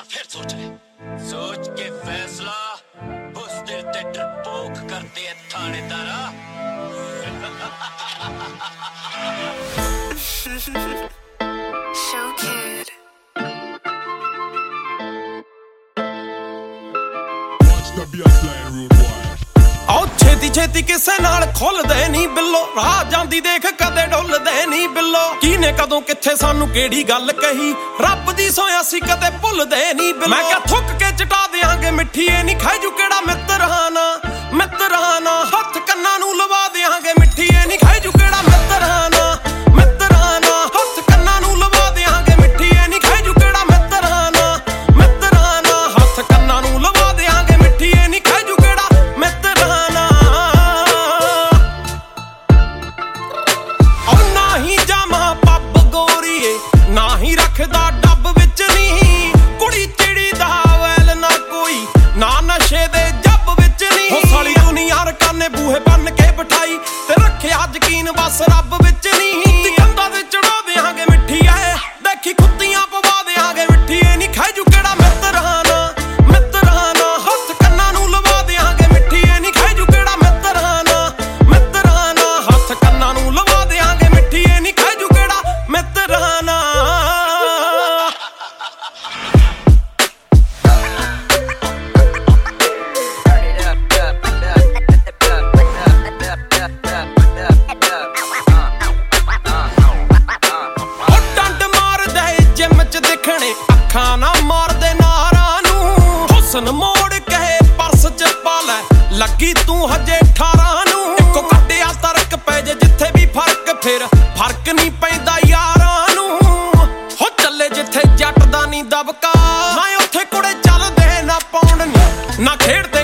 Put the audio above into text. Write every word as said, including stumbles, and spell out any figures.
फिर सोच ले, सोच के फैसला उस दिल ते डरपोक करते हैं थानेदारा। Show Kid. Watch the be a flying rude boy. ਆਓ ਛੇਤੀ ਛੇਤੀ ਕਿਸੇ ਨਾਲ ਖੁੱਲਦੇ ਨਹੀਂ ਬਿੱਲੋ, ਰਾਹ ਜਾਂਦੀ ਦੇਖ ਕਦੇ ਡੁੱਲਦੇ ਨਹੀਂ ਬਿੱਲੋ। ਕਿਹਨੇ ਕਦੋਂ ਕਿੱਥੇ ਸਾਨੂੰ ਕਿਹੜੀ ਗੱਲ ਕਹੀ, ਰੱਬ ਦੀ ਸੋਇਆ ਸੀ ਕਦੇ ਭੁੱਲਦੇ ਨਹੀਂ ਬਿੱਲੋ। ਮੈਂ ਕਿਹਾ ਥੁੱਕ ਕੇ ਚਟਾ ਦਿਆਂਗੇ ਮਿੱਠੀ, ਇਹ ਨਹੀਂ ਖਾਈ ਜੂ ਕਿਹੜਾ ਮਿੱਤਰਾਨਾ ਮਿੱਤਰਾਨਾ। ਹੱਥ ਕੰਨਾਂ ਨੂੰ ਲਵਾ ਦਿਆਂਗੇ ਮਿੱਠੀ, ਇਹ ਨਹੀਂ ਖਾਈ ਜੂ ਕਿਹੜਾ ਮਿੱਤਰਾਨਾ ਮਿੱਤਰਾਨਾ। ਹੱਥ ਕੰਨਾਂ ਨੂੰ ਲਵਾ ਦਿਆਂਗੇ ਮਿੱਠੀ, ਇਹ ਨਹੀਂ ਖਾਈ ਜੂ ਕਿਹੜਾ ਮਿੱਤਰਾਨਾ ਮਿੱਤਰਾਨਾ। ਹੱਥ ਕੰਨਾਂ ਨੂੰ ਲਵਾ ਦਿਆਂਗੇ ਮਿੱਠੀ, ਇਹ ਨਹੀਂ ਖਾਈ ਜੂ ਕਿਹੜਾ ਮਿੱਤਰਾਨਾ। ਉਹ ਨਾ ਹੀ ਜਾਵਾਂ ਪੱਬ ਗੋਰੀਏ, ਨਾ ਹੀ ਰੱਖਦਾ ਡੱਬ ਵਿੱਚ ਨਹੀਂ ਕੁੜੀ ਚਿੜੀ ਦਾ ਵੈਲ, ਨਾ ਕੋਈ ਨਾ ਨਸ਼ੇ ਦੇ ਜੱਬ ਵਿੱਚ ਨਹੀਂ। ਉਹ ਸਾਲੀ ਦੁਨੀਆ ਰਕਾਨੇ ਬੂਹੇ ਬੰਨ ਕੇ ਬਿਠਾਈ ਤੇ ਰੱਖਿਆ ਯਕੀਨ ਬਸ ਰੱਬ ਵਿੱਚ ਨਹੀਂ। ਕੰਧਾਂ ਤੇ ਚੜਾ ਦਿਆਂਗੇ ਮਿੱਠੀ ਐ, ਦੇਖੀ ਖੁੱਤੀਆਂ ਪਵਾ ਦਿਆਂਗੇ ਮਿੱਠੀ, ਇਹ ਨਹੀਂ ਖਾਈ ਜੂ ਕਿਹੜਾ ਮਿੱਤਰਾਨਾ ਮਿੱਤਰਾਨਾ। ਹੱਥ ਕੰਨਾਂ ਨੂੰ ਲਵਾ ਦਿਆਂਗੇ ਮਿੱਠੀ, ਇਹ ਨਹੀਂ ਖਾਈ ਜੂ ਕਿਹੜਾ ਮਿੱਤਰਾਨਾ ਮਿੱਤਰਾਨਾ। ਹੱਥ ਕੰਨਾਂ ਨੂੰ ਲਵਾ ਦਿਆਂਗੇ ਮਿੱਠੀ, ਇਹ ਨਹੀਂ ਖਾਈ ਜੂ ਕਿਹੜਾ ਮਿੱਤਰਾਨਾ। ਅੱਖਾਂ ਨਾ ਮਾਰਦੇ ਨਾਰਾਂ ਨੂੰ, ਹੁਸਨ ਮੋੜ ਕਹੇ ਪਰਸ ਚ ਪਾ ਲੈ, ਲੱਗੀ ਤੂੰ ਹਜੇ ਅਠਾਰਾਂ ਨੂੰ। ਇੱਕੋ ਕੱਢਿਆ ਤਰਕ ਪੈ ਜੇ ਜਿੱਥੇ ਵੀ ਫਰਕ, ਫਿਰ ਫਰਕ ਨਹੀਂ ਪੈਂਦਾ ਯਾਰਾਂ ਨੂੰ। ਹੋ ਚੱਲੇ ਜਿੱਥੇ ਜੱਟ ਦਾ ਨਹੀਂ ਦਬਕਾ, ਨਾ ਉੱਥੇ ਕੁੜੇ ਚੱਲਦੇ ਨਾ ਪੌਂਡ ਨੀ ਨਾ ਖੇਡ